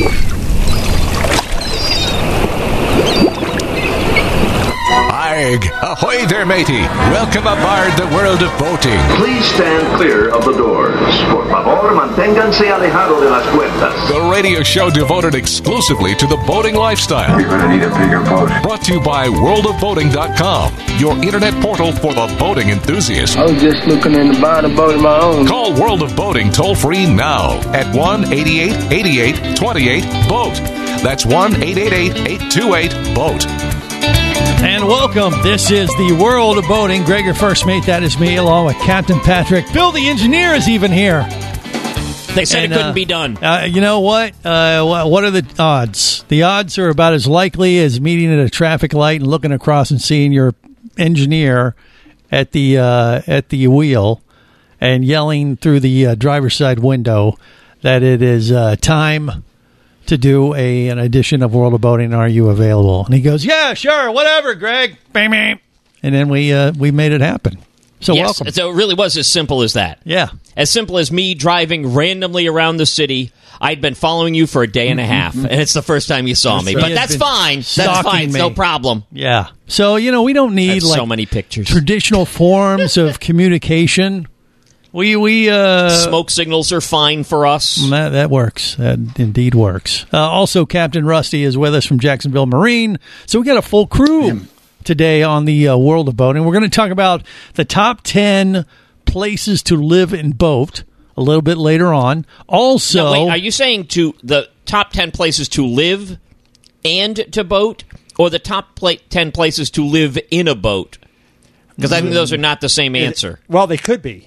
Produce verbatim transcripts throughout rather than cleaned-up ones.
Arg! Ahoy there, matey! Welcome aboard the world of boating. Please stand clear of the doors. Por favor, manténganse alejado de las puertas. The radio show devoted exclusively to the boating lifestyle. You're gonna need a bigger boat. Brought to you by world of boating dot com, your internet portal for the boating enthusiast. I was just looking into buying a boat of my own. Call World of Boating toll-free now at one eight eight eight eight two eight boat. That's one eight eight eight eight two eight boat. And welcome. This is the World of Boating. Greg, your first mate. That is me, along with Captain Patrick. Bill, the engineer, is even here. They said and, it couldn't uh, be done. Uh, you know what? Uh, what are the odds? The odds are about as likely as meeting at a traffic light and looking across and seeing your engineer at the uh, at the wheel and yelling through the uh, driver's side window that it is uh, time to do a an edition of World of Boating. Are you available? And he goes, yeah, sure, whatever, Greg. Bam, bam. And then we uh, we made it happen. So yes, welcome. So it really was as simple as that. Yeah. As simple as me driving randomly around the city. I'd been following you for a day and a half, and it's the first time you saw That's me. right. But He has that's been fine. That's stalking fine. It's me. no problem. Yeah. So, you know, we don't I need have like so many pictures. traditional forms of communication. We we uh Smoke signals are fine for us. that, that works. That indeed works. Uh, also, Captain Rusty is with us from Jacksonville Marine. So we got a full crew today on the uh, World of Boating. We're going to talk about the top ten places to live and boat a little bit later on. Also, No, wait, are you saying to the top ten places to live and to boat, or the top pla- ten places to live in a boat? Because I think those are not the same answer. Well, they could be.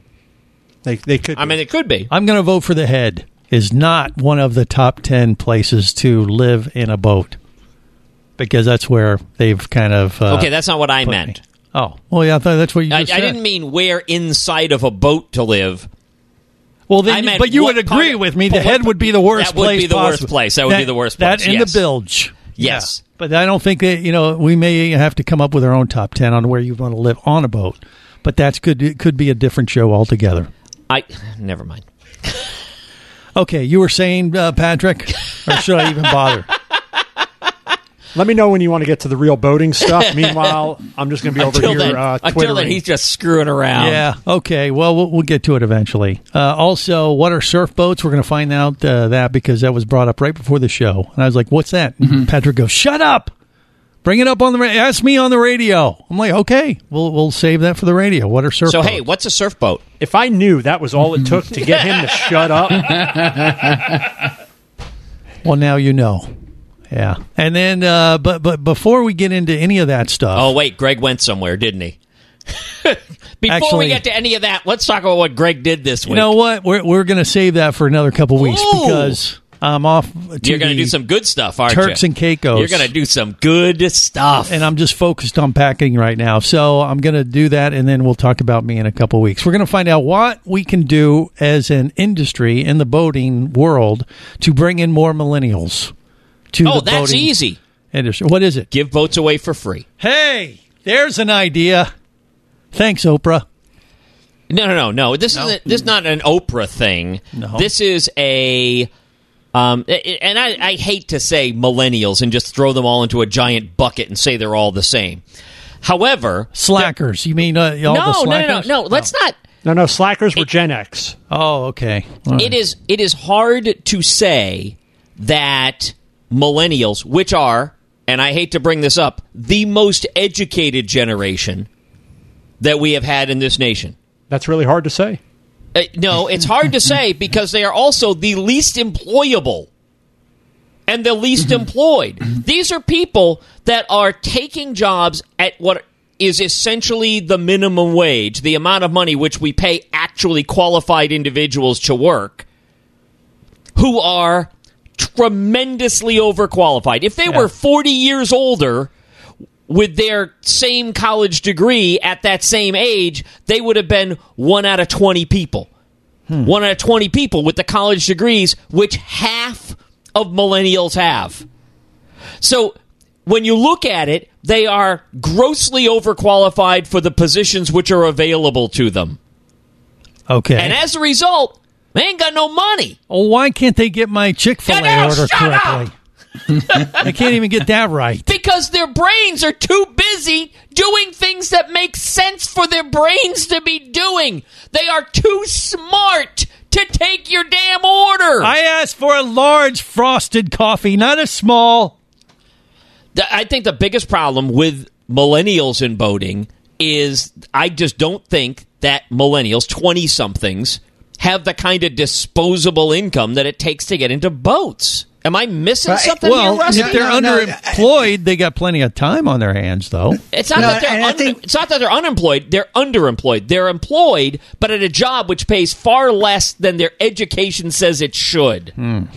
They they could. I be. mean, it could be. I'm going to vote for the head. Is not one of the top ten places to live in a boat, because that's where they've kind of uh, Okay, that's not what I put meant. me. Oh, well, yeah, I thought that's what you I, just I said. didn't mean where inside of a boat to live. Well, I then, meant but you what would part agree of- with me. but The head what- would be the worst that would place. be the worst possible. place. That would be the worst That place, and yes. the bilge. Yes. Yeah. But I don't think that, you know, we may have to come up with our own top ten on where you want to live on a boat. But that's could it could be a different show altogether. I never mind. Okay, you were saying, uh, Patrick, or should I even bother? Let me know when you want to get to the real boating stuff. Meanwhile, I'm just going to be over Until here then, uh, until then, twittering. he's just screwing around. Yeah. Okay. Well, we'll, we'll get to it eventually. Uh, also, what are surf boats? We're going to find out uh, that because that was brought up right before the show, and I was like, "What's that?" And Patrick goes, "Shut up! Bring it up on the ra- ask me on the radio." I'm like, "Okay, we'll we'll save that for the radio." What are surf So, boats? hey, what's a surf boat? If I knew that was all it took to get him to shut up, Well, now you know. Yeah. And then, uh, but but before we get into any of that stuff, Oh, wait, Greg went somewhere, didn't he? Before Actually- we get to any of that, let's talk about what Greg did this week. you know what? We're we're going to save that for another couple weeks Ooh. because I'm off. To You're going to the do some good stuff, aren't Turks you? and Caicos. You're going to do some good stuff. And I'm just focused on packing right now. So I'm going to do that, and then we'll talk about me in a couple weeks. We're going to find out what we can do as an industry in the boating world to bring in more millennials to oh, the that's boating easy. industry. What is it? Give boats away for free. Hey, there's an idea. Thanks, Oprah. No, no, no, no. This isn't. This is not an Oprah thing. No. This is a. Um, and I, I hate to say millennials and just throw them all into a giant bucket and say they're all the same. However, Slackers. You mean uh, all no, the no, no, no, slackers? no. Let's not. no, no, slackers were It- Gen X. Oh, okay. All right. It is. It is hard to say that millennials, which are, and I hate to bring this up, the most educated generation that we have had in this nation. That's really hard to say. Uh, no, it's hard to say because they are also the least employable and the least employed. These are people that are taking jobs at what is essentially the minimum wage, the amount of money which we pay actually qualified individuals to work, who are tremendously overqualified. If they Yeah. were forty years older with their same college degree at that same age, they would have been one out of twenty people. Hmm. One out of twenty people with the college degrees, which half of millennials have. So when you look at it, they are grossly overqualified for the positions which are available to them. Okay. And as a result, They ain't got no money. Oh, why can't they get my Chick-fil-A Now, order shut correctly? They can't even get that right. Because their brains are too busy doing things that make sense for their brains to be doing. They are too smart to take your damn order. I asked for a large frosted coffee, not a small. The- I think the biggest problem with millennials in boating is I just don't think that millennials, twenty-somethings, have the kind of disposable income that it takes to get into boats. Am I missing Right. something Well, here, Rusty? if they're No, no, underemployed, they got plenty of time on their hands, though. It's not No, that they're and I un- think- it's not that they're unemployed. They're underemployed. They're employed, but at a job which pays far less than their education says it should.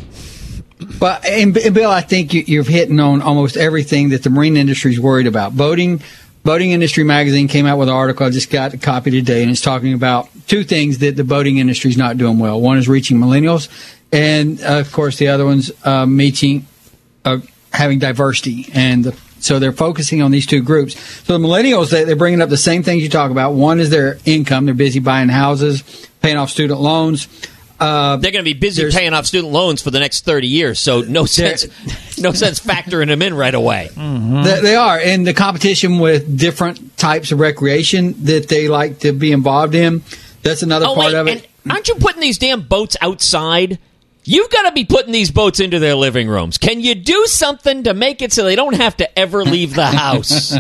Well, and, and Bill, I think you, you're hitting on almost everything that the marine industry is worried about. Boating, Boating Industry Magazine came out with an article. I just got a copy today, and it's talking about two things that the boating industry is not doing well. One is reaching millennials, and uh, of course, the other one's uh, meeting, uh, having diversity. And the, so they're focusing on these two groups. So the millennials, they, they're bringing up the same things you talk about. One is their income; they're busy buying houses, paying off student loans. Uh, They're going to be busy There's- paying off student loans for the next thirty years, so no sense, no sense factoring them in right away. They, they are, and the competition with different types of recreation that they like to be involved in. That's another Oh part wait, of it. and aren't you putting these damn boats outside? You've got to be putting these boats into their living rooms. Can you do something to make it so they don't have to ever leave the house?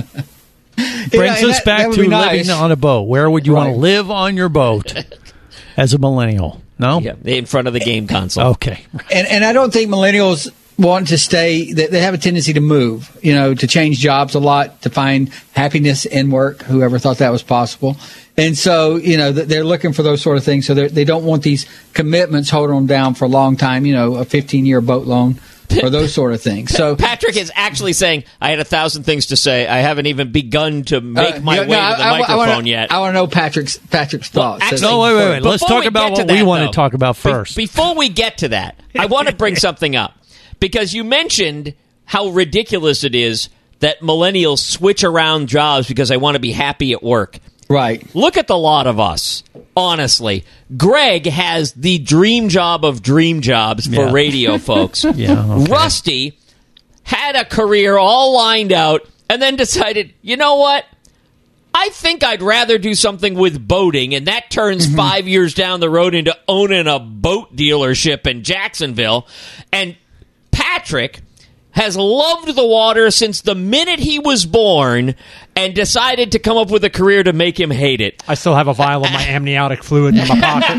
Brings and us that- back that would to be nice. living on a boat. Where would you want Right. to live on your boat as a millennial? No? Yeah, in front of the game console. Okay. And and I don't think millennials want to stay. They they have a tendency to move, you know, to change jobs a lot, to find happiness in work. Whoever thought that was possible. And so, you know, th- they're looking for those sort of things. So they they don't want these commitments holding them down for a long time. You know, a fifteen year boat loan or those sort of things. So Patrick is actually saying, I had a thousand things to say. I haven't even begun to make uh, my you know, way no, to the I- I- I microphone wanna, yet. I want to know Patrick's Patrick's thoughts. actually- No, wait, wait, wait. Let's Before talk we about get to what we that, want though, to talk about be- first. before we get to that, I want to bring something up. Because you mentioned how ridiculous it is that millennials switch around jobs because they want to be happy at work. Right. Look at the lot of us, honestly. Greg has the dream job of dream jobs for Yeah. radio folks. Yeah, okay. Rusty had a career all lined out and then decided, you know what? I think I'd rather do something with boating, and that turns Mm-hmm. five years down the road into owning a boat dealership in Jacksonville. And Patrick has loved the water since the minute he was born and decided to come up with a career to make him hate it. I still have a vial of my amniotic fluid in my pocket.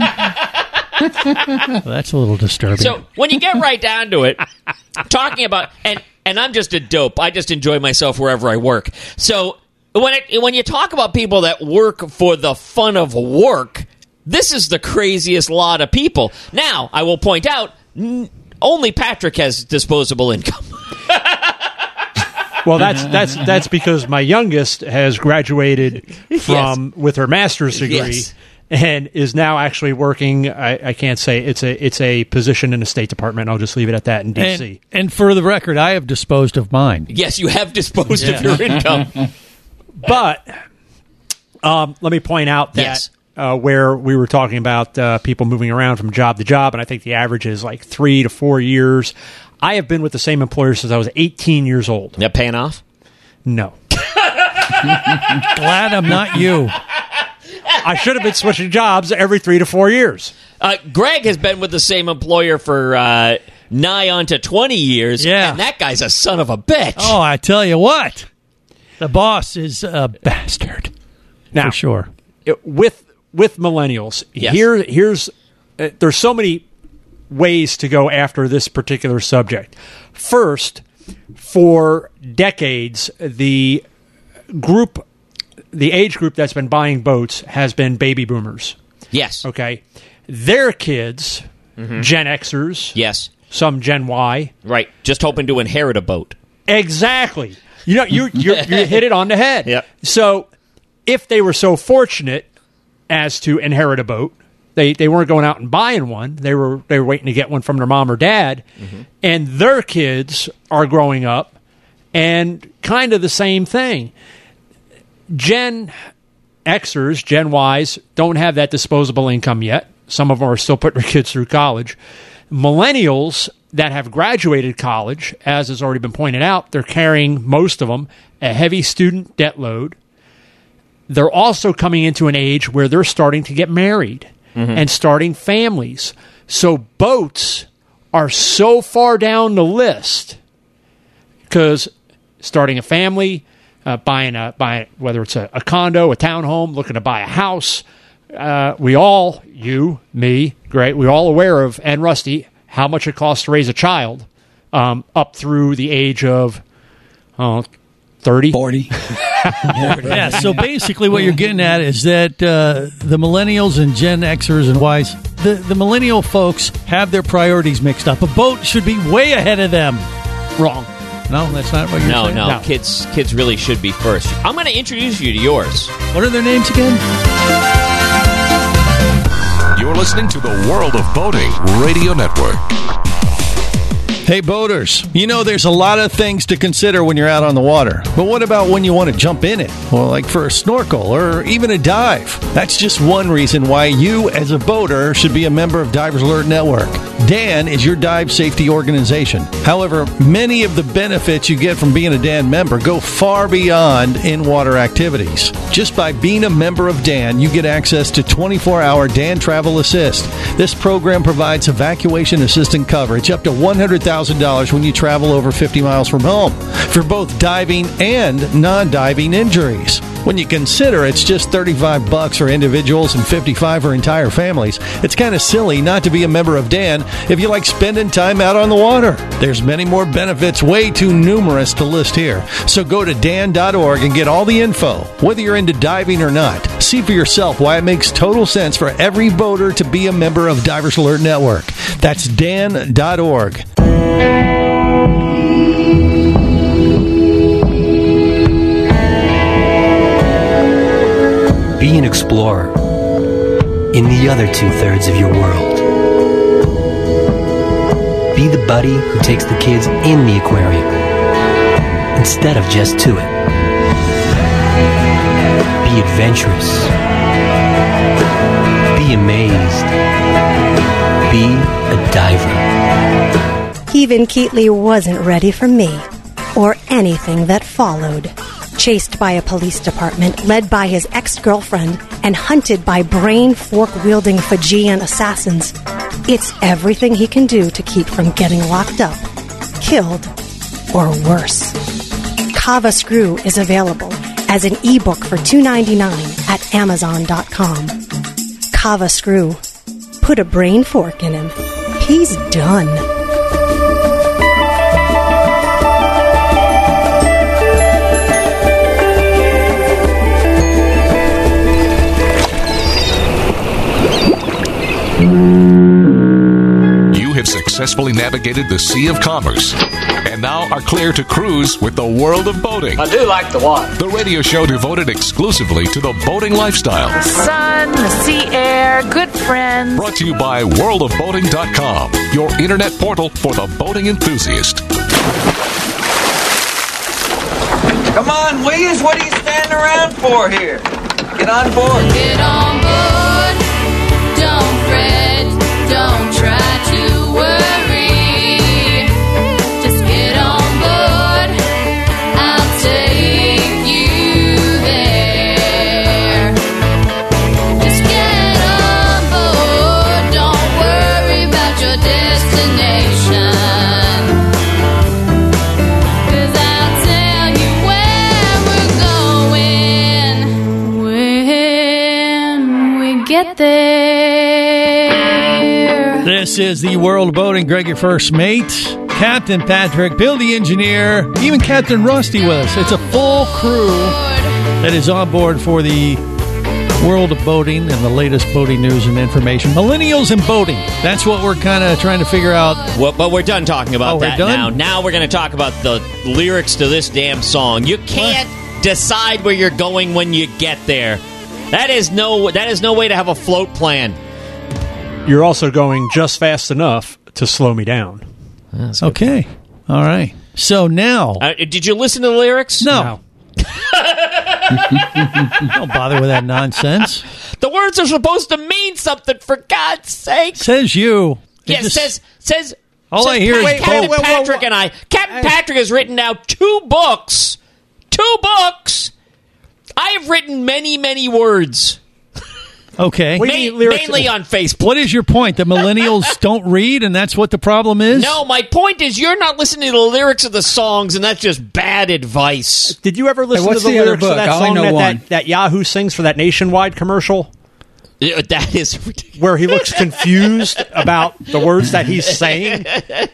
Well, that's a little disturbing. So when you get right down to it, talking about and and I'm just a dope. I just enjoy myself wherever I work. So when it, when you talk about people that work for the fun of work, this is the craziest lot of people. Now, I will point out, n- only Patrick has disposable income. Well, that's that's that's because my youngest has graduated from with her master's degree Yes. and is now actually working. I, I can't say it's a it's a position in the State Department. I'll just leave it at that in D and, C. and for the record, I have disposed of mine. Yes, you have disposed of your income. But um, let me point out that Yes. uh, where we were talking about uh, people moving around from job to job, and I think the average is like three to four years. I have been with the same employer since I was eighteen years old. That paying off? No. Glad I'm not you. I should have been switching jobs every three to four years. Uh, Greg has been with the same employer for uh, nigh on to twenty years. Yeah. And that guy's a son of a bitch. Oh, I tell you what. The boss is a bastard. Now, For sure. it- with with millennials, Yes. here here's uh, there's so many ways to go after this particular subject. First, for decades, the group, the age group that's been buying boats has been baby boomers. Yes. Okay, their kids, Gen Xers, Yes. some Gen Y, Right. Just hoping to inherit a boat. exactly. You know, you you you hit it on the head. Yep. So, if they were so fortunate as to inherit a boat, they they weren't going out and buying one. They were they were waiting to get one from their mom or dad, and their kids are growing up, and kind of the same thing. Gen Xers, Gen Ys don't have that disposable income yet. Some of them are still putting their kids through college. Millennials that have graduated college, as has already been pointed out, they're carrying, most of them, a heavy student debt load. They're also coming into an age where they're starting to get married mm-hmm. and starting families. So boats are so far down the list because starting a family, uh, buying a buying whether it's a, a condo, a townhome, looking to buy a house. Uh, we all, you, me, great, we're all aware of, and Rusty, how much it costs to raise a child um, up through the age of uh, thirty, forty. Yeah, so basically what you're getting at is that uh, the millennials and Gen Xers and Ys, the, the millennial folks have their priorities mixed up. A boat should be way ahead of them. Wrong. No, that's not what you're no, saying? No, no. Kids, kids really should be first. I'm going to introduce you to yours. What are their names again? You're listening to the World of Boating Radio Network. Hey, boaters, you know there's a lot of things to consider when you're out on the water. But what about when you want to jump in it? Well, like for a snorkel or even a dive. That's just one reason why you, as a boater, should be a member of Divers Alert Network. D A N is your dive safety organization. However, many of the benefits you get from being a D A N member go far beyond in-water activities. Just by being a member of D A N, you get access to twenty-four hour D A N Travel Assist. This program provides evacuation assistant coverage up to one hundred thousand dollars when you travel over fifty miles from home for both diving and non-diving injuries. When you consider it's just thirty-five bucks for individuals and fifty-five for entire families, it's kind of silly not to be a member of D A N if you like spending time out on the water. There's many more benefits, way too numerous to list here. So go to dan dot org and get all the info, whether you're into diving or not. See for yourself why it makes total sense for every boater to be a member of Divers Alert Network. That's dan dot org. Be an explorer in the other two-thirds of your world. Be the buddy who takes the kids in the aquarium instead of just to it. Be adventurous. Be amazed. Be a diver. Even Keatley wasn't ready for me or anything that followed. Chased by a police department led by his ex-girlfriend and hunted by brain fork-wielding Fijian assassins, it's everything he can do to keep from getting locked up, killed, or worse. Kava Screw is available as an ebook for two dollars and ninety-nine cents at amazon dot com. Kava Screw. Put a brain fork in him. He's done. You have successfully navigated the Sea of Commerce and now are clear to cruise with the World of Boating. I do like the water. The radio show devoted exclusively to the boating lifestyle. The sun, the sea air, good friends. Brought to you by world of boating dot com, your internet portal for the boating enthusiast. Come on, Williams, what are you standing around for here? Get on board. Get on board. Don't fret. Don't try to worry. Just get on board. I'll take you there. Just get on board. Don't worry about your destination. 'Cause I'll tell you where we're going when we get there. This is the World of Boating. Greg, your first mate. Captain Patrick, Bill the engineer, even Captain Rusty with us. It's a full crew that is on board for the World of Boating and the latest boating news and information. Millennials and boating. That's what we're kind of trying to figure out. Well, but we're done talking about Oh, we're that done? now. Now we're going to talk about the lyrics to this damn song. You can't decide where you're going when you get there. That is no. That is no way to have a float plan. You're also going just fast enough to slow me down. Okay. All right. So now. Uh, did you listen to the lyrics? No. Don't bother with that nonsense. The words are supposed to mean something, for God's sake. Says you. Yeah, It just- says says. All says I hear is Pat- Captain boat. Wait, wait, wait, Patrick wait. and I. Captain Patrick has written now two books. Two books. I have written many, many words. Okay. We Ma- need lyrics- mainly on Facebook. What is your point? The millennials don't read, and that's what the problem is? No, my point is you're not listening to the lyrics of the songs, and that's just bad advice. Did you ever listen what's to the, the other lyrics of book? that I only song know that, one. that, that Yahoo sings for that Nationwide commercial? Yeah, That is ridiculous. Where he looks confused about the words that he's saying.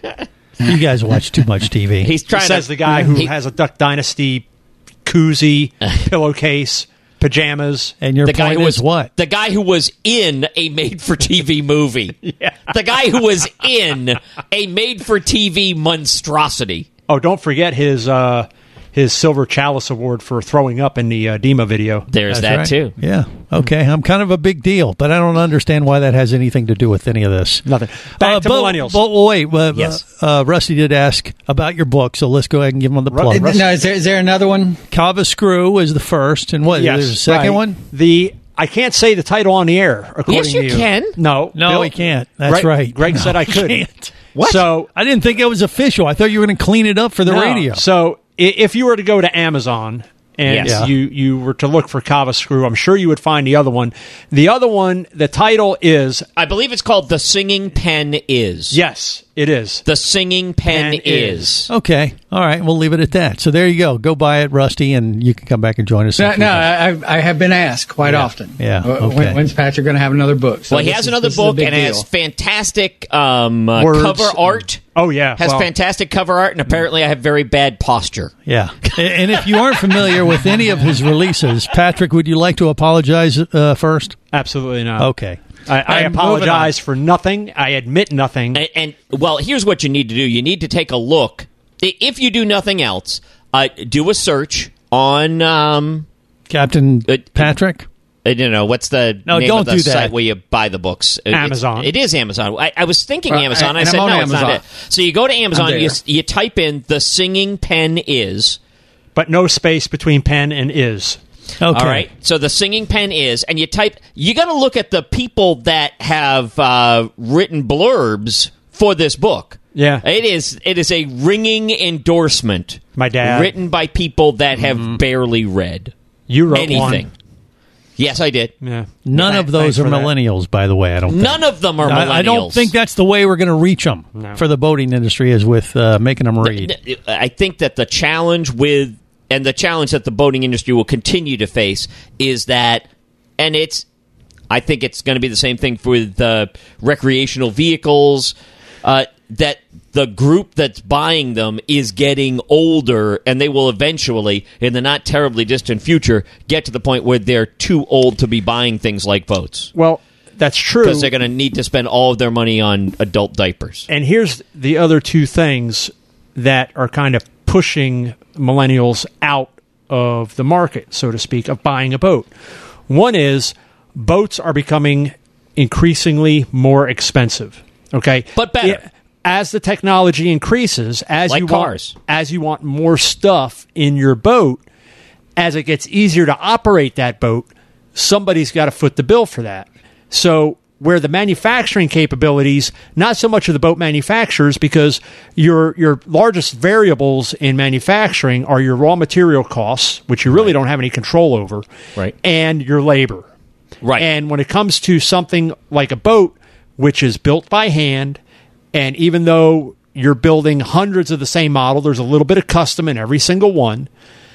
You guys watch too much T V. He's trying Says to, the guy who he- has a Duck Dynasty koozie, pillowcase, pajamas. and your the guy point who is was what? The guy who was in a made-for-T V movie. Yeah. The guy who was in a made-for-T V monstrosity. Oh, don't forget his uh, his Silver Chalice Award for throwing up in the uh, Dima video. There's That's that right. too. Yeah. Okay. I'm kind of a big deal, but I don't understand why that has anything to do with any of this. Nothing. Back Uh, to but, millennials. But wait, uh, Yes. uh, Rusty did ask about your book, so let's go ahead and give him the Ru- plug. Russ- No, is there, is there another one? Kava Screw is the first, and what? Yes, There's a second right. one? The I can't say the title on the air. According Yes, you to you can. No, No, Bill- he can't. That's Greg, right. Greg No, said I he could. can't. What? So I didn't think it was official. I thought you were going to clean it up for the no. radio. So i- if you were to go to Amazon and Yes. you you were to look for Kava Screw, I'm sure you would find the other one. The other one, the title is I believe it's called The Singing Pen Is. yes, it is. The Singing Pen Pen Is. Is. Okay. All right. We'll leave it at that. So there you go. Go buy it, Rusty, and you can come back and join us. No, if no you want. I, I have been asked quite often. Yeah, Uh, okay. When, when's Patrick going to have another book? So Well, he this has is- another this is a book big and has deal. fantastic um, uh, Words. cover art. Oh yeah, Has well, fantastic cover art, and apparently I have very bad posture. Yeah. And if you aren't familiar with any of his releases, Patrick, would you like to apologize uh, first? absolutely not. Okay. I, I And moving apologize for nothing. I admit nothing. And, and well, here's what you need to do: you need to take a look. I- If you do nothing else, uh, do a search on. Um, Captain Uh, Patrick? I don't know what's the No, name don't of the do that. site where you buy the books. It- Amazon. It, it is Amazon. I, I was thinking Well, Amazon. I and said I'm on no, it's not Amazon. it. So you go to Amazon. I'm You there. you type in The Singing Pen Is. But no space between pen and is. Okay. All right. So the Singing Pen Is, and you type. You got to look at the people that have uh, written blurbs for this book. Yeah. It is. It is a ringing endorsement. My dad. written by people that have barely read You wrote anything. one. Yes, I did. Yeah. None Th- of those thanks are for that. millennials, by the way. I don't think. None of them are millennials. I, I don't think that's the way we're going to reach them No. for the boating industry is with uh, making them read. I think that the challenge with and the challenge that the boating industry will continue to face is that, and it's, I think it's going to be the same thing for the recreational vehicles, uh, that the group that's buying them is getting older, and they will eventually, in the not terribly distant future, get to the point where they're too old to be buying things like boats. Well, that's true. Because they're going to need to spend all of their money on adult diapers. And here's the other two things that are kind of pushing millennials out of the market, so to speak, of buying a boat. One is boats are becoming increasingly more expensive. Okay, But better. It- as the technology increases, as Like you cars. want, as you want more stuff in your boat, as it gets easier to operate that boat, somebody's got to foot the bill for that. So where the manufacturing capabilities, not so much of the boat manufacturers, because your your largest variables in manufacturing are your raw material costs, which you really don't have any control over, Right. and your labor. Right. And when it comes to something like a boat, which is built by hand, and even though you're building hundreds of the same model, there's a little bit of custom in every single one.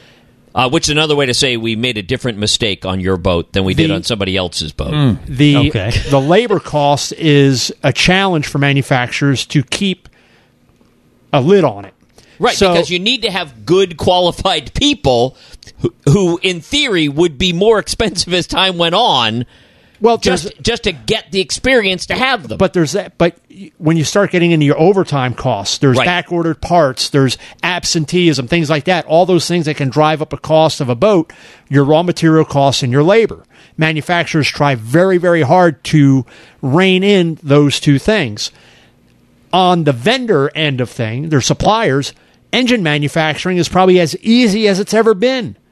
Uh, which is another way to say we made a different mistake on your boat than we did The- on somebody else's boat. The Okay. the labor cost is a challenge for manufacturers to keep a lid on it. Right, So- because you need to have good, qualified people who, who, in theory, would be more expensive as time went on. Well, just there's- just to get the experience to have them. But there's that. But when you start getting into your overtime costs, there's Right. back ordered parts, there's absenteeism, things like that. All those things that can drive up a cost of a boat, your raw material costs and your labor. Manufacturers try very, very hard to rein in those two things. On the vendor end of thing, their suppliers, engine manufacturing is probably as easy as it's ever been.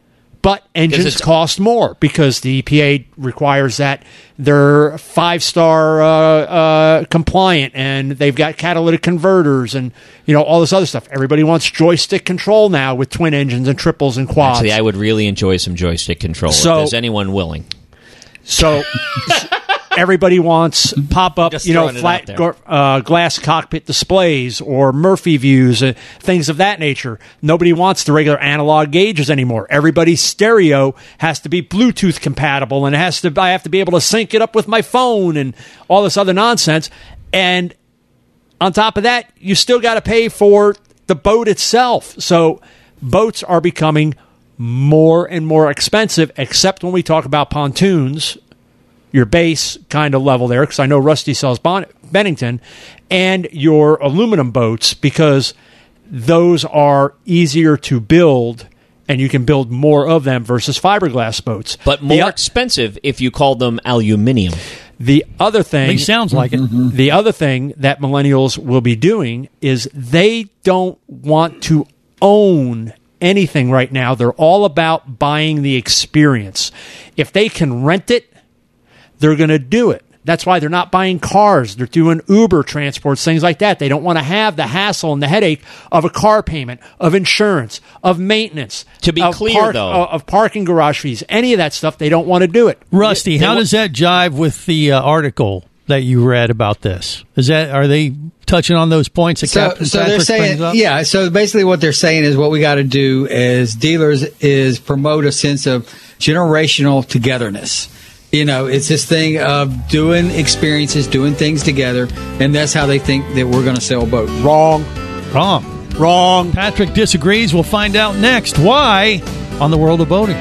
But engines it's- cost more because the E P A requires that they're five-star uh, uh, compliant and they've got catalytic converters and you know all this other stuff. Everybody wants joystick control now with twin engines and triples and quads. Actually, I would really enjoy some joystick control So- if there's anyone willing. So everybody wants pop-up, Just you know, throwing it flat out there. gor- uh, glass cockpit displays or Murphy views, uh, things of that nature. Nobody wants the regular analog gauges anymore. Everybody's stereo has to be Bluetooth compatible, and it has to. I have to be able to sync it up with my phone and all this other nonsense. And on top of that, you still got to pay for the boat itself. So boats are becoming more and more expensive, except when we talk about pontoons, your base kind of level there, because I know Rusty sells bon- Bennington, and your aluminum boats, because those are easier to build, and you can build more of them versus fiberglass boats. But more The o- expensive if you call them aluminium. The other thing, At least sounds like it. the other thing that millennials will be doing is they don't want to own anything right now. They're all about buying the experience. If they can rent it, they're going to do it. That's why they're not buying cars. They're doing Uber transports, things like that. They don't want to have the hassle and the headache of a car payment, of insurance, of maintenance. To be of clear, park- though- uh, of parking garage fees, any of that stuff. They don't want to do it. Rusty, They how wa- does that jive with the uh, article that you read about this? Is that are they touching on those points that So, Captain so Patrick they're saying, brings up? yeah. So basically, what they're saying is what we got to do as dealers is promote a sense of generational togetherness. You know, it's this thing of doing experiences, doing things together, and that's how they think that we're going to sell boats. Wrong. Wrong. Wrong. Patrick disagrees. We'll find out next. Why on the World of Boating.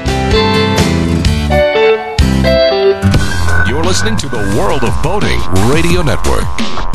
You're listening to the World of Boating Radio Network.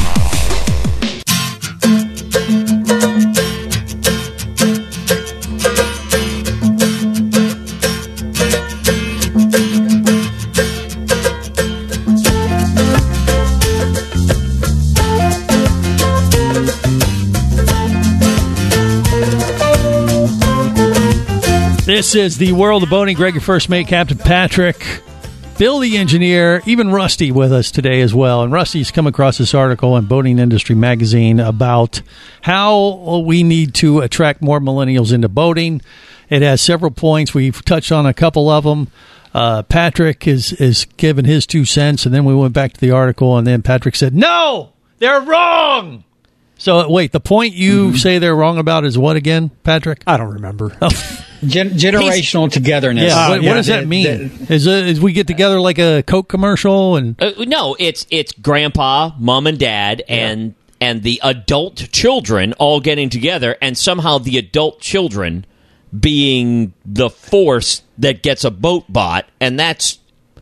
This is the World of Boating. Greg, your first mate, Captain Patrick, Bill the engineer, even Rusty with us today as well. And Rusty's come across this article in Boating Industry Magazine about how we need to attract more millennials into boating. It has several points. We've touched on a couple of them. Uh, Patrick is, is given his two cents, and then we went back to the article, and then Patrick said, no, they're wrong. So, wait, the point you Mm-hmm. say they're wrong about is what again, Patrick? I don't remember. Oh. Gen- generational togetherness. Yeah, what, yeah. what does that That- mean? that- is, it, is we get together like a Coke commercial and Uh, no, it's it's grandpa, mom, and dad, and and the adult children all getting together, and somehow the adult children being the force that gets a boat bought, and that's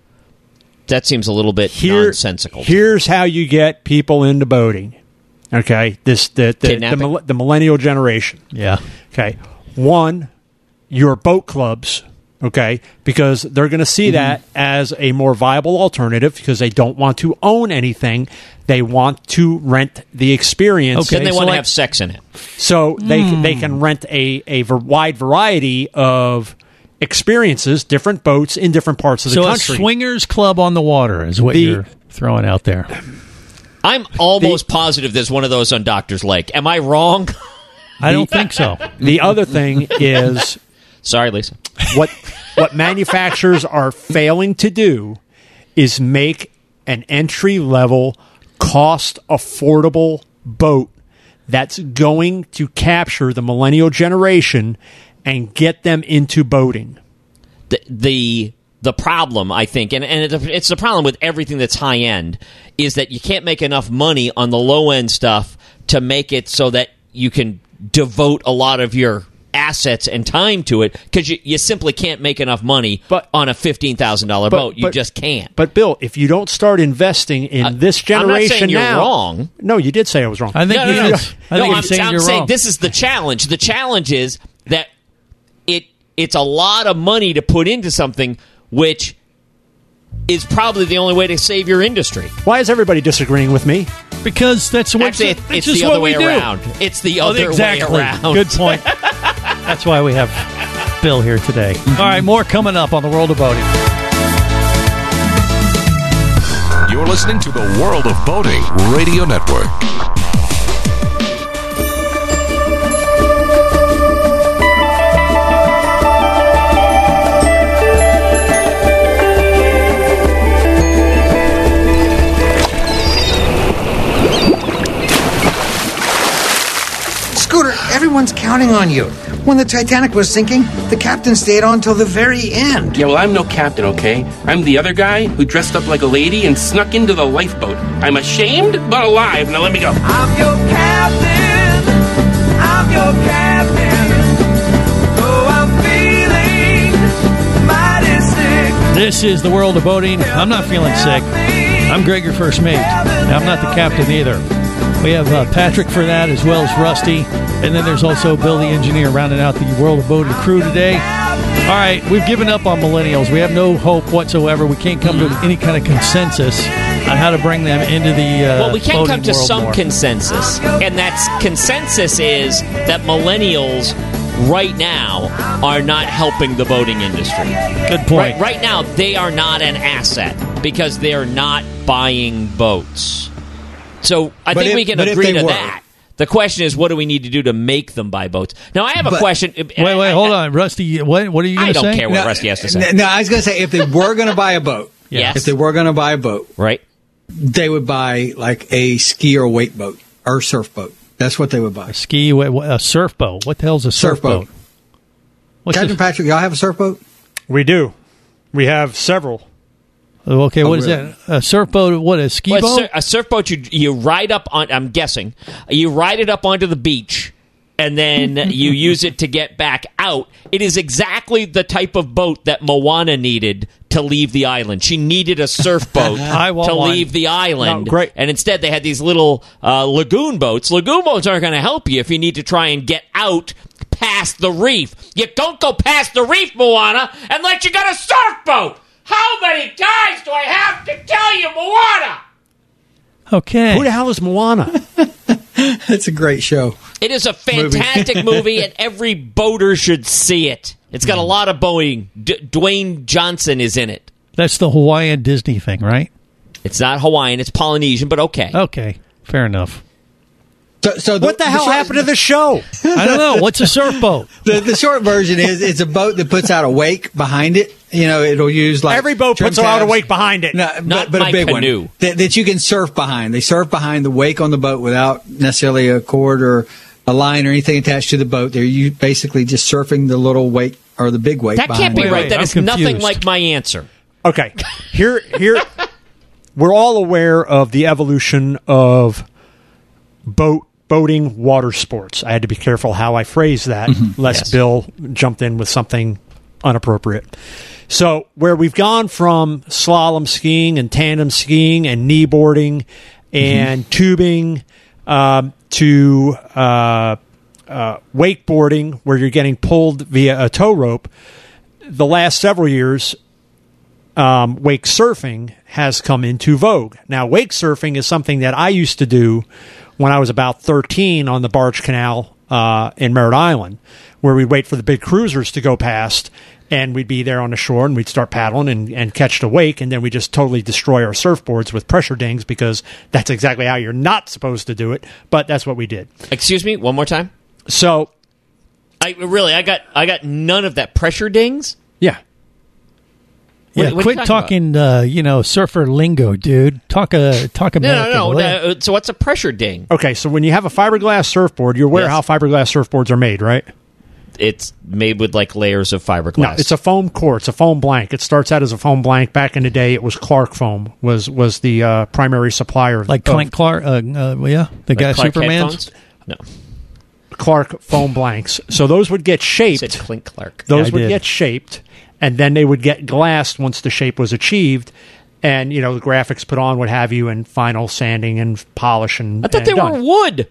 that seems a little bit Here- nonsensical. Here's how you get people into boating. Okay, this the the, the, Kidnapping? mil- the millennial generation. yeah, Okay, one, your boat clubs. Okay, because they're going to see that as a more viable alternative because they don't want to own anything. They want to rent the experience. Then they so want to like- have sex in it. So they they can rent a a ver- wide variety of experiences, different boats in different parts of the so a country. swingers club on the water is what The- you're throwing out there. I'm almost positive there's one of those on Doctor's Lake. Am I wrong? I don't think so. The other thing is Sorry, Lisa. what what manufacturers are failing to do is make an entry level, cost affordable boat that's going to capture the millennial generation and get them into boating. the the the problem, I think, and, and it's, it's the problem with everything that's high end, is that you can't make enough money on the low end stuff to make it so that you can devote a lot of your assets and time to it, because you, you simply can't make enough money But- on a fifteen thousand dollars but- boat. You but- just can't. But Bill, if you don't start investing in Uh, this I'm not generation saying you're now, wrong. No, you did say I was wrong. I think no, no, he no. is. I no, think I'm, he's saying I'm you're saying wrong. this is the challenge. The challenge is that it it's a lot of money to put into something which is probably the only way to save your industry. Why is everybody disagreeing with me? because that's what Actually, it, that's it's just the what other way we do. around. It's the Oh, other exactly. way around. Good point. That's why we have Bill here today. All right, more coming up on the World of Boating. You're listening to the World of Boating Radio Network. Scooter, everyone's counting on you. When the Titanic was sinking, the captain stayed on till the very end. Yeah, well, I'm no captain, okay? I'm the other guy who dressed up like a lady and snuck into the lifeboat. I'm ashamed, but alive. Now let me go. I'm your captain. I'm your captain. Oh, I'm feeling mighty sick. This is the World of Boating. I'm not feeling sick. I'm Greg, your first mate. I'm not the captain either. We have uh, Patrick for that, as well as Rusty. And then there's also Bill, the engineer, rounding out the World of Boating crew today. All right, we've given up on millennials. We have no hope whatsoever. We can't come to any kind of consensus on how to bring them into the uh, Well, we can come to world some more. consensus. And that consensus is that millennials right now are not helping the boating industry. Good point. Right, right now, they are not an asset because they are not buying boats. So I But think if- we can but if agree they to were. that. The question is, what do we need to do to make them buy boats? Now, I have a But- question. Wait, wait, hold on. Rusty, what, what are you going I to say? don't care what Rusty has to say. No, I was going to say, if they were going to buy a boat, Yes. if they were going to buy a boat, right, they would buy like a ski or wake boat or surf boat. That's what they would buy. Ski, a surf boat. What the hell's a surf, Surf boat. boat? What's Captain this? Patrick, y'all have a surf boat? We do. We have several. Okay, Oh, what is really? that? A surf boat? What, a ski Well, boat? a, sur- a surf boat, you, you ride up on, I'm guessing, you ride it up onto the beach, and then you use it to get back out. It is exactly the type of boat that Moana needed to leave the island. She needed a surf boat I want to one. leave the island. No, great. And instead they had these little uh, lagoon boats. Lagoon boats aren't going to help you if you need to try and get out past the reef. You don't go past the reef, Moana, unless you got a surf boat. How many times do I have to tell you, Moana? Okay. Who the hell is Moana? That's a great show. It is a fantastic movie, and every boater should see it. It's got a lot of Boeing. D- Dwayne Johnson is in it. That's the Hawaiian Disney thing, right? It's not Hawaiian, it's Polynesian, but okay. Okay, fair enough. So, so What the hell short- happened to the show? I don't know. What's a surf boat? The, the short version is it's a boat that puts out a wake behind it. You know, it'll use like Every boat trim puts out a tabs. wake behind it. No, Not but, but my a big canoe. one that, that you can surf behind. They surf behind the wake on the boat without necessarily a cord or a line or anything attached to the boat. They're you basically just surfing the little wake or the big wake. That can't behind be it. right. wait, That I'm is nothing confused. like my answer. Okay, here, here, we're all aware of the evolution of boat boating water sports. I had to be careful how I phrase that, lest Yes. Bill jumped in with something inappropriate. So, where we've gone from slalom skiing and tandem skiing and kneeboarding and tubing um, to uh, uh, wakeboarding, where you're getting pulled via a tow rope, the last several years, um, wake surfing has come into vogue. Now, wake surfing is something that I used to do when I was about thirteen on the Barge Canal uh, in Merritt Island, where we'd wait for the big cruisers to go past, and we'd be there on the shore, and we'd start paddling and, and catch the wake, and then we just totally destroy our surfboards with pressure dings, because that's exactly how you're not supposed to do it, but that's what we did. Excuse me, one more time. So, I really, I got, I got none of that pressure dings. yeah. What- Yeah, what are you quit talking talking, uh, you know, surfer lingo, dude. Talk a talk No, American. no, no. will ya? uh, So what's a pressure ding? Okay, so when you have a fiberglass surfboard, you're aware Yes. how fiberglass surfboards are made, right? It's made with like layers of fiberglass. No, it's a foam core. It's a foam blank. It starts out as a foam blank. Back in the day, it was Clark Foam was was the uh, primary supplier. Like of Clint Clark, uh, uh, yeah, the Like guy Clark Superman's. headphones? No, Clark foam blanks. So those would get I shaped. said Clint Clark. Those Yeah, I would did. get shaped, and then they would get glassed once the shape was achieved. And you know the graphics put on, what have you, and final sanding and polish and. I thought and they done. were wood.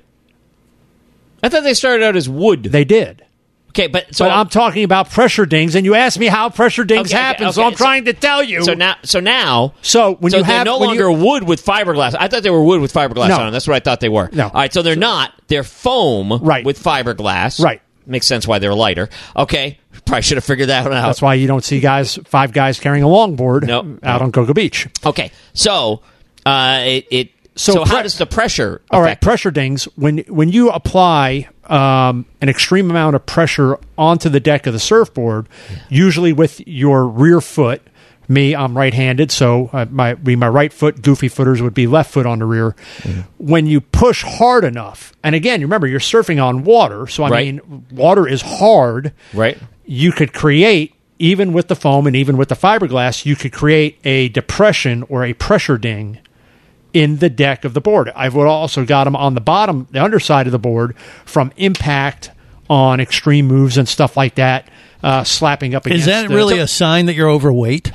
I thought they started out as wood. They did. Okay, but so but I'm talking about pressure dings, and you asked me how pressure dings Okay, okay, happen, so okay, I'm so- trying to tell you. So now, so now, So when so you they're have no when longer you, wood with fiberglass. I thought they were wood with fiberglass No. on them. That's what I thought they were. No. All right, so they're not. They're foam Right. with fiberglass. Right. makes sense why they're lighter. Okay, probably should have figured that one out. That's why you don't see guys, five guys carrying a longboard Nope. out on Cocoa Beach. Okay, so uh, it, it so, So how pre- does the pressure affect? All right, pressure dings. When when you apply um, an extreme amount of pressure onto the deck of the surfboard, usually with your rear foot. Me, I'm right-handed, so uh, my be my right foot. Goofy footers would be left foot on the rear. Mm-hmm. When you push hard enough, and again, you remember you're surfing on water, so I Right. mean, water is hard. Right. You could create, even with the foam and even with the fiberglass, you could create a depression or a pressure ding in the deck of the board. I've also got them on the bottom, the underside of the board, from impact on extreme moves and stuff like that, uh, slapping up against. Is that the, really a sign that you're overweight?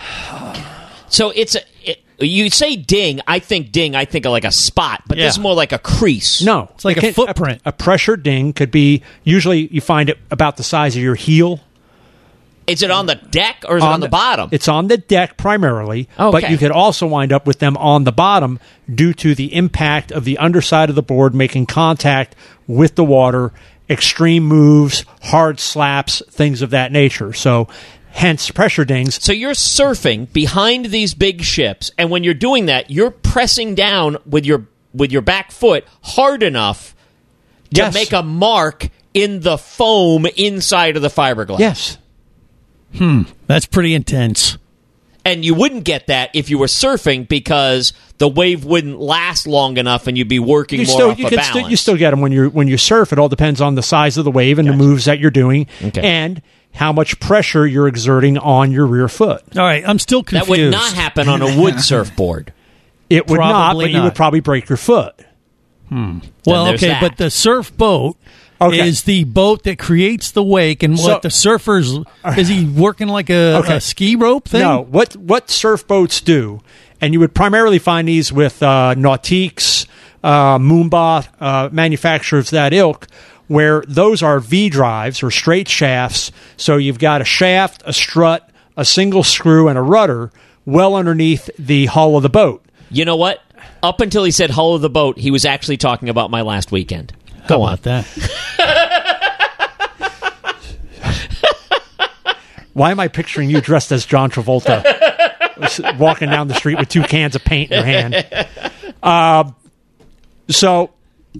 So it's a, it, you say ding. I think ding. I think of like a spot, but Yeah. this is more like a crease. No, It's like it a can- footprint. A, a pressure ding could be, usually you find it about the size of your heel. Is it on the deck or is it on the, bottom? It's on the deck primarily, Okay. but you could also wind up with them on the bottom due to the impact of the underside of the board making contact with the water, extreme moves, hard slaps, things of that nature. So hence pressure dings. So you're surfing behind these big ships, and when you're doing that, you're pressing down with your with your back foot hard enough to Yes. make a mark in the foam inside of the fiberglass. Yes. Hmm, that's pretty intense. And you wouldn't get that if you were surfing because the wave wouldn't last long enough and you'd be working You more still, off you a can balance. still, you still get them when you when you surf. It all depends on the size of the wave and the moves that you're doing, Okay. and how much pressure you're exerting on your rear foot. All right, I'm still that confused. would not happen on a wood surfboard. It would not, Probably but you not. would probably break your foot. Well, there's okay, that. but the surf boat Okay. is the boat that creates the wake, and So- what the surfers is he working like a, Okay. a ski rope thing? No, what what surf boats do, and you would primarily find these with uh, Nautiques, uh, Moomba, uh, manufacturers of that ilk, where those are V drives or straight shafts. So you've got a shaft, a strut, a single screw, and a rudder well underneath the hull of the boat. You know what? Up until he said hull of the boat, he was actually talking about my last weekend. Go How on. about that? Why am I picturing you dressed as John Travolta, walking down the street with two cans of paint in your hand? Uh, so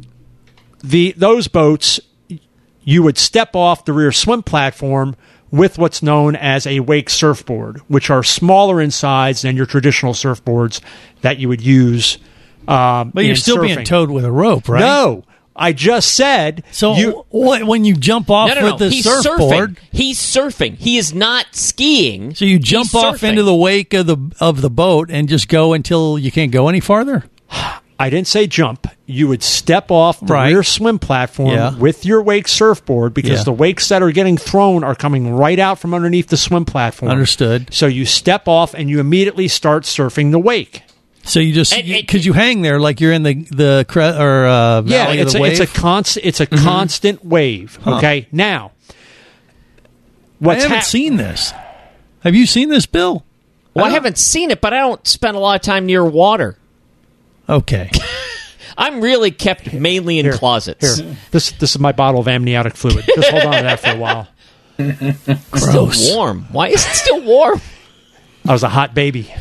the those boats, you would step off the rear swim platform with what's known as a wake surfboard, which are smaller in size than your traditional surfboards that you would use. Um, But you're in still being surfing. towed with a rope, right? No, I just said. So you, wh- when you jump off No, no, with no. the He's surfboard, surfing. He's surfing. He is not skiing. so you jump He's off surfing. into the wake of the of the boat and just go until you can't go any farther. I didn't say jump. You would step off the Right. rear swim platform Yeah. with your wake surfboard because Yeah. the wakes that are getting thrown are coming right out from underneath the swim platform. Understood. So you step off and you immediately start surfing the wake. So you just And- and- because you hang there like you're in the the cre- or uh, Yeah, valley it's of a, the it's a wave. constant. It's a constant wave. Huh. Okay, now I what's haven't hap- seen this. Have you seen this, Bill? Well, I haven't seen it, but I don't spend a lot of time near water. Okay. I'm really kept mainly in Here, closets. Here, this this is my bottle of amniotic fluid. Just hold on to that for a while. It's still warm. Why is it still warm? I was a hot baby.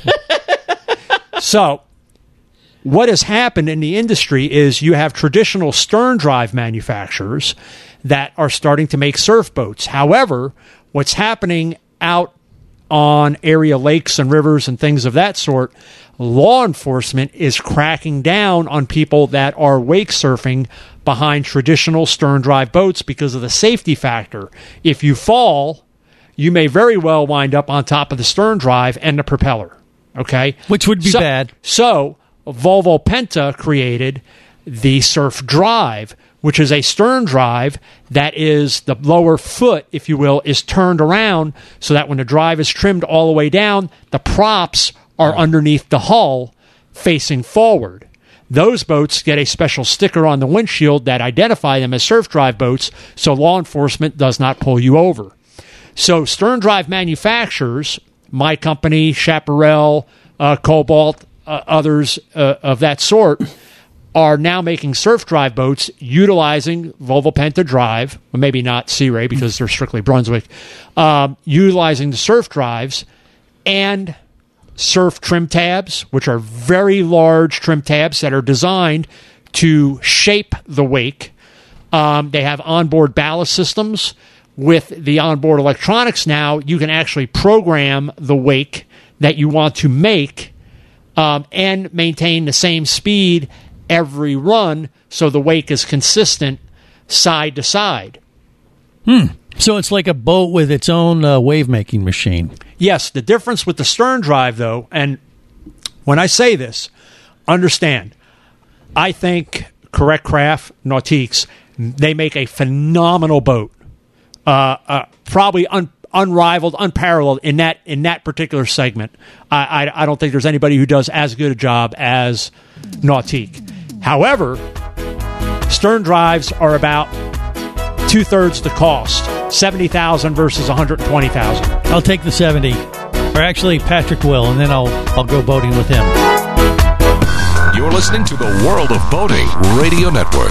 So, what has happened in the industry is you have traditional stern drive manufacturers that are starting to make surf boats. However, what's happening out on area lakes and rivers and things of that sort, law enforcement is cracking down on people that are wake surfing behind traditional stern drive boats because of the safety factor. If you fall, you may very well wind up on top of the stern drive and the propeller. Okay? Which would be So- bad. So, Volvo Penta created the Surf Drive, which is a stern drive that is the lower foot, if you will, is turned around so that when the drive is trimmed all the way down, the props are underneath the hull facing forward. Those boats get a special sticker on the windshield that identify them as surf drive boats so law enforcement does not pull you over. So stern drive manufacturers, my company, Chaparral, uh, Cobalt, uh, others uh, of that sort, are now making surf drive boats utilizing Volvo Penta Drive, well, maybe not Sea Ray because they're strictly Brunswick, um, utilizing the surf drives and surf trim tabs, which are very large trim tabs that are designed to shape the wake. Um, they have onboard ballast systems. With the onboard electronics now, you can actually program the wake that you want to make um, and maintain the same speed every run so the wake is consistent side to side. Hmm. So it's like a boat with its own uh, wave-making machine. Yes, the difference with the stern drive, though, and when I say this, understand, I think Correct Craft, Nautiques, they make a phenomenal boat. Uh, uh, probably un, unrivaled, unparalleled in that in that particular segment. I, I, I don't think there's anybody who does as good a job as Nautique. However, stern drives are about two thirds the cost, seventy thousand versus one hundred twenty thousand. I'll take the seventy, or actually Patrick will, and then I'll I'll go boating with him. You're listening to the World of Boating Radio Network.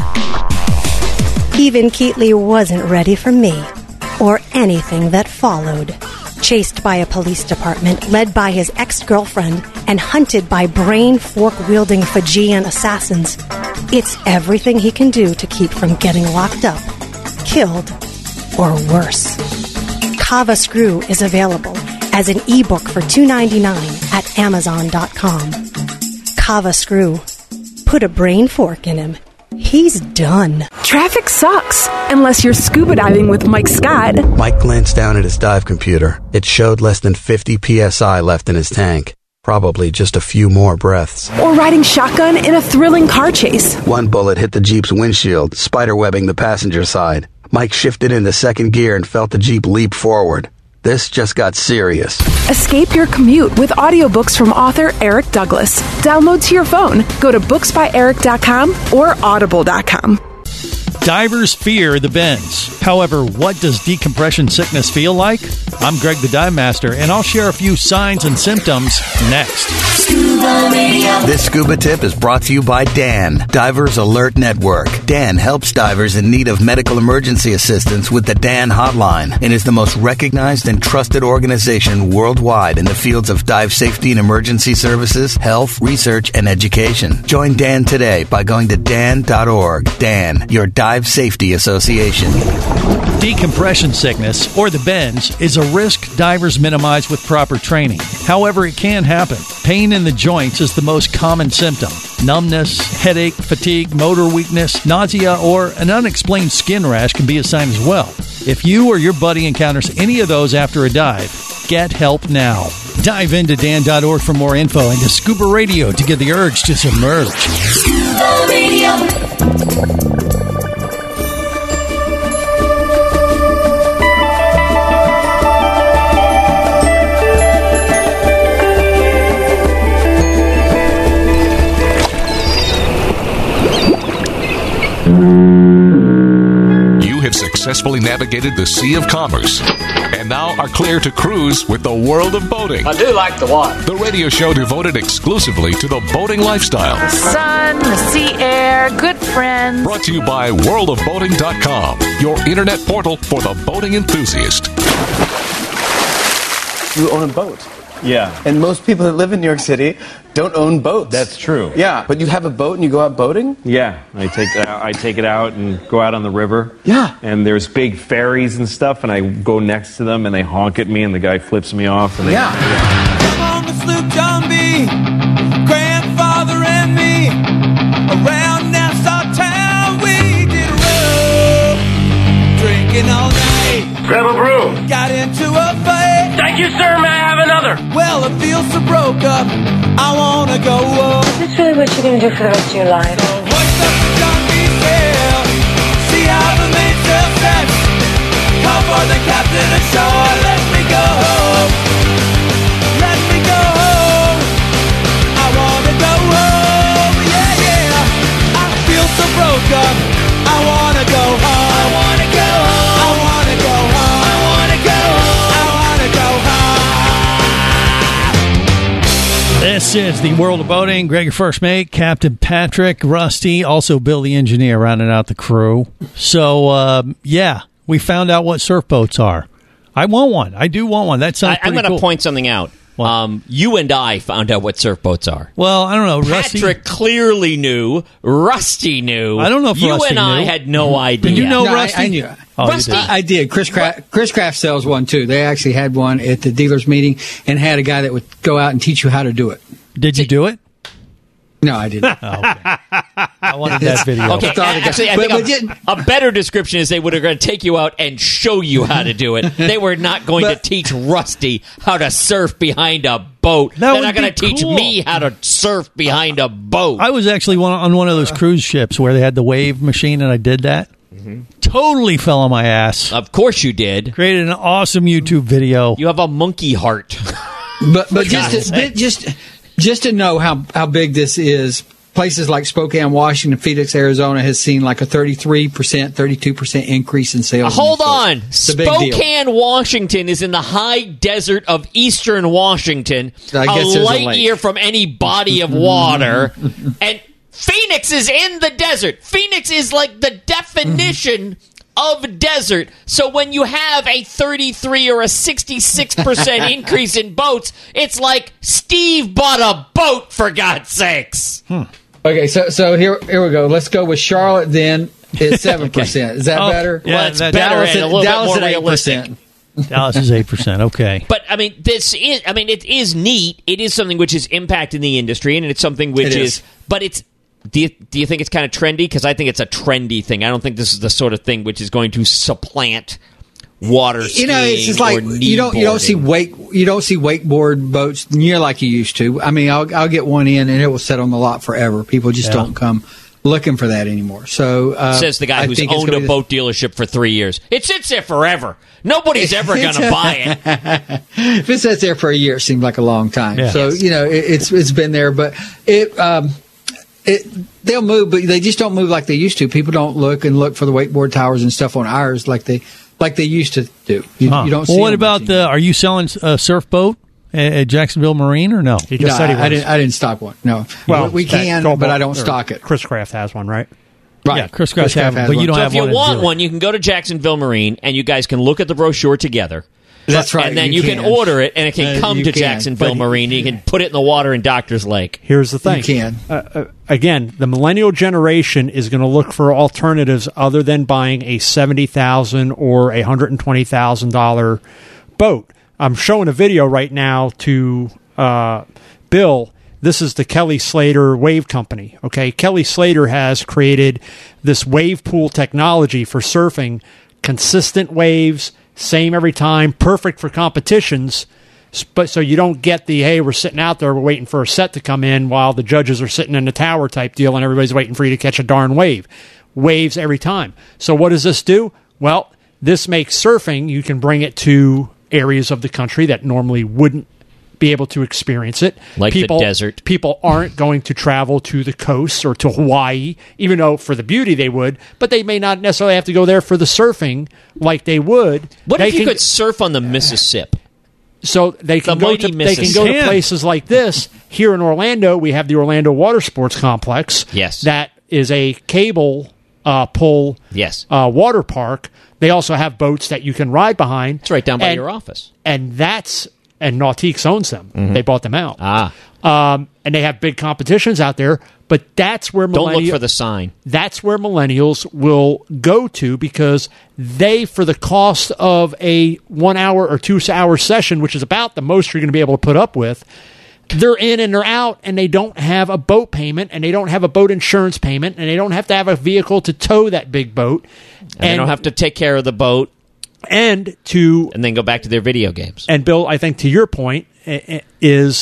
Even Keatley wasn't ready for me, or anything that followed. Chased by a police department led by his ex-girlfriend and hunted by brain fork-wielding Fijian assassins, it's everything he can do to keep from getting locked up, killed, or worse. Kava Screw is available as an ebook for two dollars and ninety-nine cents at amazon dot com. Kava Screw. Put a brain fork in him. He's done. Traffic sucks, unless you're scuba diving with Mike Scott. Mike glanced down at his dive computer. It showed less than fifty P S I left in his tank. Probably just a few more breaths. Or riding shotgun in a thrilling car chase. One bullet hit the Jeep's windshield, spiderwebbing the passenger side. Mike shifted into second gear and felt the Jeep leap forward. This just got serious. Escape your commute with audiobooks from author Eric Douglas. Download to your phone. Go to books by eric dot com or audible dot com. Divers fear the bends. However, what does decompression sickness feel like? I'm Greg the Dive Master, and I'll share a few signs and symptoms next. Scuba Radio. This scuba tip is brought to you by Dan, Divers Alert Network. Dan helps divers in need of medical emergency assistance with the Dan Hotline and is the most recognized and trusted organization worldwide in the fields of dive safety and emergency services, health, research, and education. Join Dan today by going to dan dot org. Dan, your Dive Safety Association. Decompression sickness, or the bends, is a risk divers minimize with proper training. However, it can happen. Pain in the joints is the most common symptom. Numbness, headache, fatigue, motor weakness, nausea, or an unexplained skin rash can be a sign as well. If you or your buddy encounters any of those after a dive, get help now. Dive into dan dot org for more info and to Scuba Radio to get the urge to submerge. Scuba Radio. You have successfully navigated the Sea of Commerce and now are clear to cruise with the World of Boating. I do like the water. The radio show devoted exclusively to the boating lifestyle. The sun, the sea air, good friends. Brought to you by world of boating dot com, your internet portal for the boating enthusiast. You own a boat. Yeah. And most people that live in New York City don't own boats. That's true. Yeah, but you have a boat and you go out boating? Yeah, I take it out, I take it out and go out on the river. Yeah. And there's big ferries and stuff, and I go next to them and they honk at me and the guy flips me off. And they, yeah. yeah. On the sloop, John B., grandfather and me, around Nassau town we did a row, drinking all night. Grab a brew. Got into a fight. Thank you, sir. May I have another? Well, it feels so broke up. I wanna go up. Is this really what you're gonna do for the rest of your life? So hoist up the John B. sail. See how the mainsail sets. Call for the captain ashore. Let me go home. Let me go home. I wanna go home. Yeah, yeah. I feel so broke up. I wanna go home. I wanna go home. I wanna go home. I wanna go home. I wanna go home. This is the World of Boating. Greg, your first mate, Captain Patrick, Rusty, also Bill the engineer, rounding out the crew. So, um, yeah, we found out what surf boats are. I want one. I do want one. That sounds I, I'm pretty going to cool. point something out. Um, you and I found out what surf boats are. Well, I don't know. Rusty, Patrick clearly knew. Rusty knew. I don't know if you Rusty and I knew. had no idea. Did you know No, I- Rusty? I knew. Oh, Rusty. you did. I did. Chris Craft, Chris Craft sells one too. They actually had one at the dealers meeting and had a guy that would go out and teach you how to do it. Did you do it? No, I didn't. Oh, okay. I wanted that video. Okay, Thought it- actually, I but- think but didn't- a, a better description is they would have going to take you out and show you how to do it. They were not going But- to teach Rusty how to surf behind a boat. That They're would not going to be teach cool. me how to surf behind a boat. I was actually one, on one of those cruise ships where they had the wave machine, and I did that. Mm-hmm. Totally fell on my ass. Of course you did. Created an awesome YouTube video. You have a monkey heart. But but For just God's to, but just just to know how how big this is, places like Spokane, Washington, Phoenix, Arizona has seen like a thirty-three percent, thirty-two percent increase in sales. Hold in these on. boats. It's a big deal. Spokane, Washington is in the high desert of eastern Washington, I a guess there's a light lake. year from any body of water. And Phoenix is in the desert. Phoenix is like the definition of desert. So when you have a thirty-three or a sixty-six percent increase in boats, it's like Steve bought a boat, for God's sakes. Okay, so so here here we go. Let's go with Charlotte then. It's seven percent. Is that Oh, better? yeah, Well, it's that- better Dallas and a at- little Dallas bit more at eight realistic. percent. Dallas is eight percent. Okay. But I mean, this is. I mean, it is neat. It is something which is impacting the industry, and it's something which It is. is. But it's. Do you, do you think it's kind of trendy? Because I think it's a trendy thing. I don't think this is the sort of thing which is going to supplant water skiing. You know, it's just like or you don't you don't see kneeboarding. wake you don't see wakeboard boats near like you used to. I mean, I'll I'll get one in and it will sit on the lot forever. People just Yeah. don't come looking for that anymore. So uh, Says the guy I who's think it's owned gonna a be boat dealership for three years. It sits there forever. Nobody's ever going to buy it. the- if it sits there for a year, it seems like a long time. Yeah. So Yes. you know, it, it's it's been there, but it. Um, It, they'll move, but they just don't move like they used to. People don't look and look for the wakeboard towers and stuff on ours like they like they used to do. You, Huh. you don't. Well, see what them about much the? Are you selling a surf boat at, at Jacksonville Marine or no? He just No, said he I was. didn't. I didn't stock one. No. Well, we that can, Go but Boat- I don't or stock it. Chris Craft has one, right? Right. Yeah, Chris Craft have, has but you one. don't So have if you one. in want dealer. one, you can go to Jacksonville Marine, and you guys can look at the brochure together. That's right. And then you, you can. can. order it, and it can Uh, come you to can, Jacksonville but- Marine. And you can put it in the water in Doctor's Lake. Here's the thing. You can. Uh, uh, again, the millennial generation is going to look for alternatives other than buying a seventy thousand dollars or a one hundred twenty thousand dollars boat. I'm showing a video right now to uh, Bill. This is the Kelly Slater Wave Company. Okay, Kelly Slater has created this wave pool technology for surfing, consistent waves, same every time, perfect for competitions. But so you don't get the, hey, we're sitting out there, we're waiting for a set to come in while the judges are sitting in the tower type deal and everybody's waiting for you to catch a darn wave. Waves every time. So what does this do? Well, this makes surfing, you can bring it to areas of the country that normally wouldn't be able to experience it. Like the people, desert. People aren't going to travel to the coast or to Hawaii, even though for the beauty they would, but they may not necessarily have to go there for the surfing like they would. What They if you can- could surf on the Mississippi? so they can The go mighty to they can go to Mississippi. places like this. Here in Orlando, we have the Orlando Water Sports Complex. Yes. that is a cable uh, pull. Yes. uh, water park. They also have boats that you can ride behind. It's right down by And- your office. and that's and Nautique owns them. They bought them out. Ah. Um, and they have big competitions out there. But that's where Don't look millennial- for the sign. that's where millennials will go to because they, for the cost of a one hour or two hour session, which is about the most you're going to be able to put up with, they're in and they're out and they don't have a boat payment and they don't have a boat insurance payment and they don't have to have a vehicle to tow that big boat. And, they don't have to take care of the boat and to and then go back to their video games. And Bill, I think to your point eh, eh, is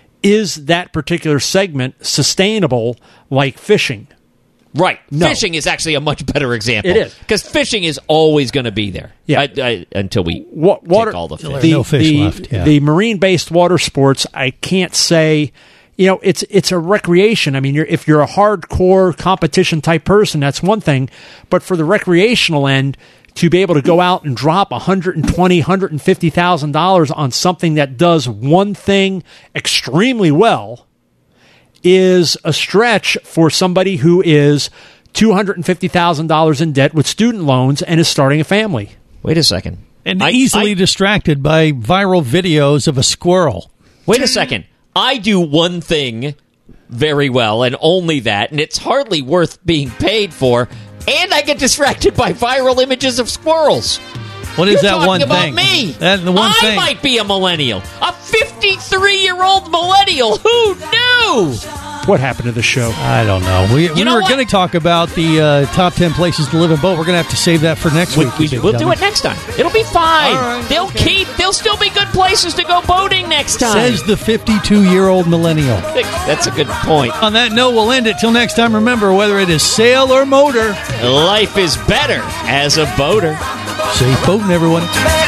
is that particular segment sustainable like fishing? Right. No. Fishing is actually a much better example. It is. Because fishing is always going to be there. Yeah. I, I, until we Wa- water, take all the fish. the, No fish the, left, yeah. the marine-based water sports, I can't say, you know, it's it's a recreation. I mean, you're, if you're a hardcore competition type person, that's one thing. But for the recreational end, to be able to go out and drop one hundred twenty thousand dollars, one hundred fifty thousand dollars on something that does one thing extremely well is a stretch for somebody who is two hundred fifty thousand dollars in debt with student loans and is starting a family. Wait a second. And I, easily I, distracted by viral videos of a squirrel. Wait a second. I do one thing very well, and only that, and it's hardly worth being paid for, and I get distracted by viral images of squirrels. What is You're that one about thing? Me. That's the one I thing. might be a millennial. A fifty-three-year-old millennial. Who knew? What happened to the show? I don't know. We, we know were what? going to talk about the uh, top ten places to live in boat. We're going to have to save that for next We, week. we, you big we'll do dummy. it next time. It'll be fine. All right, they'll okay. keep. They'll still be good places to go boating next time. Says the fifty-two-year-old millennial. That's a good point. On that note, we'll end it. Till next time, remember, whether it is sail or motor, life is better as a boater. Safe boating, everyone.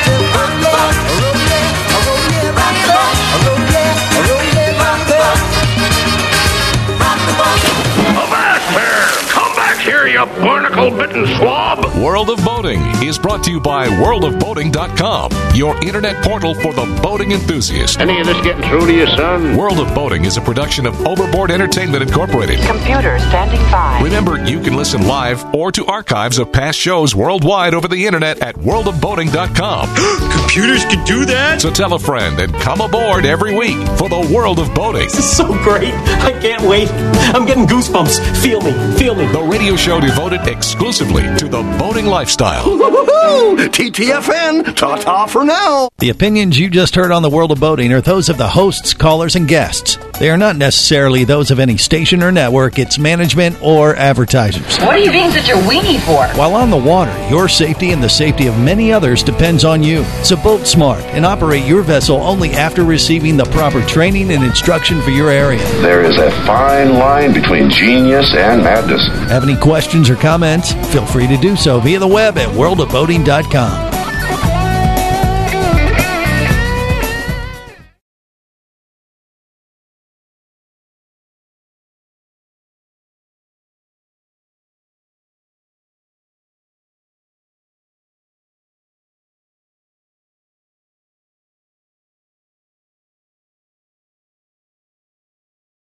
Here, you barnacle-bitten swab. World of Boating is brought to you by world of boating dot com, your internet portal for the boating enthusiast. Any of this getting through to you, son? World of Boating is a production of Overboard Entertainment Incorporated. Computer standing by. Remember, you can listen live or to archives of past shows worldwide over the internet at world of boating dot com. Computers can do that? So tell a friend and come aboard every week for the World of Boating. This is so great. I can't wait. I'm getting goosebumps. Feel me. Feel me. The radio show devoted exclusively to the boating lifestyle. T T F N, ta-ta for now. The opinions you just heard on the World of Boating are those of the hosts, callers, and guests. They are not necessarily those of any station or network, its management, or advertisers. What are you being such a weenie for? While on the water, your safety and the safety of many others depends on you. So boat smart and operate your vessel only after receiving the proper training and instruction for your area. There is a fine line between genius and madness. Have any questions or comments? Feel free to do so via the web at world of boating dot com.